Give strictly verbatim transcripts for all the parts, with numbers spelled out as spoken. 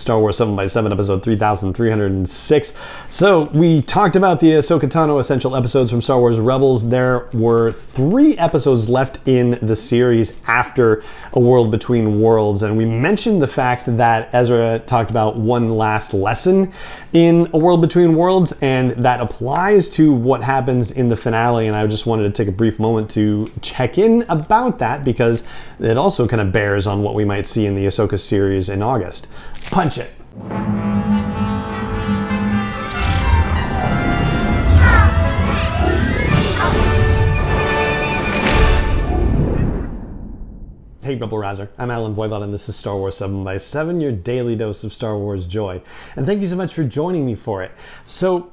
Star Wars seven by seven, episode three thousand three hundred six. So we talked about the Ahsoka Tano essential episodes from Star Wars Rebels. There were three episodes left in the series after A World Between Worlds, and we mentioned the fact that Ezra talked about one last lesson in A World Between Worlds, and that applies to what happens in the finale, and I just wanted to take a brief moment to check in about that because it also kind of bears on what we might see in the Ahsoka series in August. Punch it. Hey Rebel Rouser, I'm Alan Voivod and this is Star Wars seven by seven, your daily dose of Star Wars joy. And thank you so much for joining me for it. So,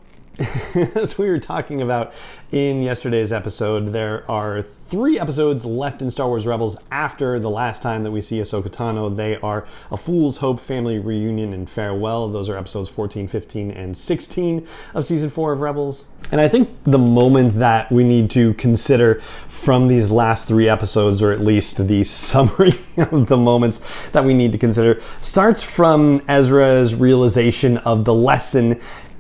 as we were talking about in yesterday's episode, there are three episodes left in Star Wars Rebels after the last time that we see Ahsoka Tano. They are A Fool's Hope, Family Reunion, and Farewell. Those are episodes fourteen, fifteen, and sixteen of season four of Rebels. And I think the moment that we need to consider from these last three episodes, or at least the summary of the moments that we need to consider, starts from Ezra's realization of the lesson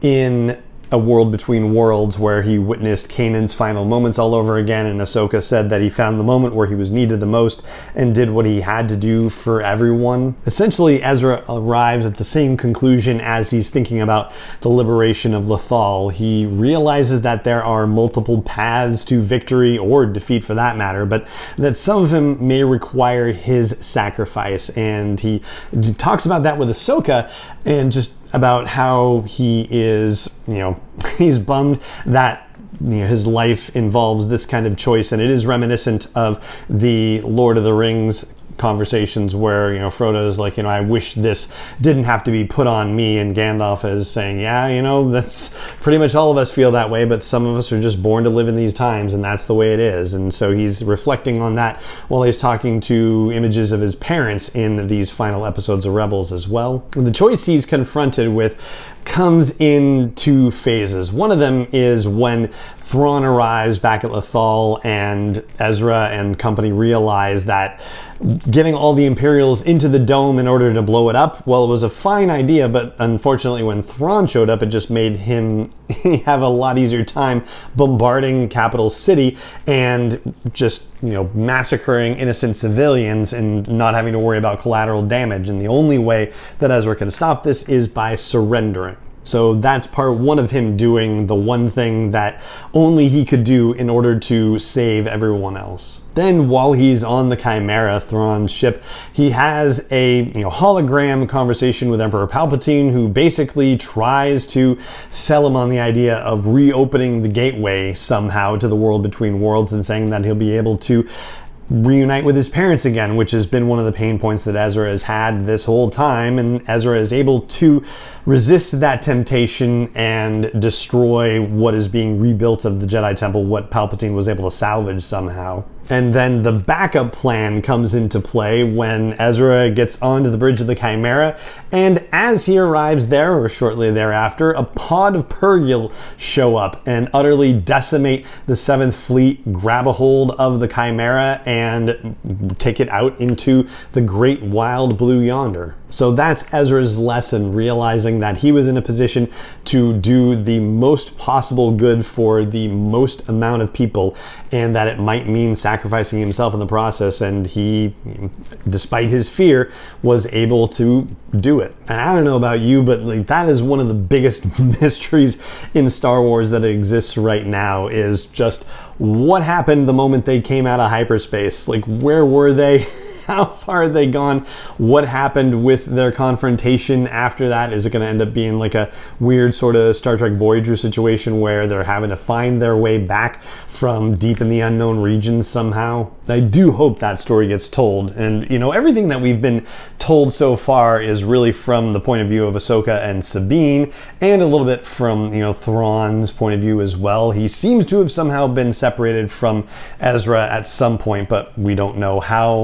in A World Between Worlds, where he witnessed Kanan's final moments all over again, and Ahsoka said that he found the moment where he was needed the most and did what he had to do for everyone. Essentially, Ezra arrives at the same conclusion as he's thinking about the liberation of Lothal. He realizes that there are multiple paths to victory, or defeat for that matter, but that some of them may require his sacrifice, and he talks about that with Ahsoka, and just about how he is, you know, he's bummed that, you know, his life involves this kind of choice, and it is reminiscent of the Lord of the Rings conversations where, you know, Frodo is like, you know, I wish this didn't have to be put on me, and Gandalf is saying, yeah, you know, that's pretty much all of us feel that way, but some of us are just born to live in these times, and that's the way it is. And so he's reflecting on that while he's talking to images of his parents in these final episodes of Rebels as well. And the choice he's confronted with comes in two phases. One of them is when Thrawn arrives back at Lothal, and Ezra and company realize that getting all the Imperials into the dome in order to blow it up, well, it was a fine idea, but unfortunately when Thrawn showed up, it just made him have a lot easier time bombarding Capital City and just, you know, massacring innocent civilians and not having to worry about collateral damage. And the only way that Ezra can stop this is by surrendering. So that's part one of him doing the one thing that only he could do in order to save everyone else. Then while he's on the Chimera, Thrawn's ship, he has a, you know, hologram conversation with Emperor Palpatine, who basically tries to sell him on the idea of reopening the gateway somehow to the World Between Worlds, and saying that he'll be able to reunite with his parents again, which has been one of the pain points that Ezra has had this whole time, and Ezra is able to resist that temptation and destroy what is being rebuilt of the Jedi Temple, what Palpatine was able to salvage somehow. And then the backup plan comes into play when Ezra gets onto the bridge of the Chimera, and as he arrives there, or shortly thereafter, a pod of Purrgil show up and utterly decimate the Seventh Fleet, grab a hold of the Chimera, and take it out into the great wild blue yonder. So that's Ezra's lesson, realizing that he was in a position to do the most possible good for the most amount of people, and that it might mean sacrificing himself in the process, and he, despite his fear, was able to do it. And I don't know about you, but like, that is one of the biggest mysteries in Star Wars that exists right now, is just what happened the moment they came out of hyperspace. Like, where were they? How far had they gone? What happened with their confrontation after that? Is it going to end up being like a weird sort of Star Trek Voyager situation where they're having to find their way back from deep in the unknown regions somehow? I do hope that story gets told. And, you know, everything that we've been told so far is really from the point of view of Ahsoka and Sabine, and a little bit from, you know, Thrawn's point of view as well. He seems to have somehow been separated from Ezra at some point, but we don't know how or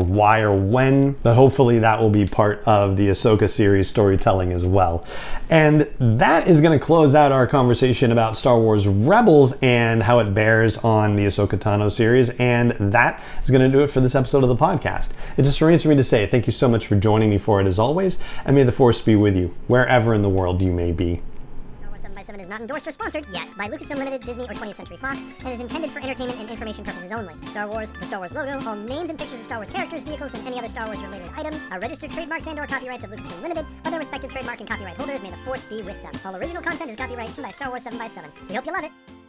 why or when, but hopefully that will be part of the Ahsoka series storytelling as well. And that is going to close out our conversation about Star Wars Rebels and how it bears on the Ahsoka Tano series, and that is going to do it for this episode of the podcast. It just remains for me to say thank you so much for joining me for it as always, and may the Force be with you, wherever in the world you may be. seven by seven is not endorsed or sponsored yet by Lucasfilm Limited, Disney, or twentieth Century Fox, and is intended for entertainment and information purposes only. Star Wars, the Star Wars logo, all names and pictures of Star Wars characters, vehicles, and any other Star Wars related items are registered trademarks and or copyrights of Lucasfilm Limited, or their respective trademark and copyright holders. May the Force be with them. All original content is copyrighted by Star Wars seven by seven. We hope you love it.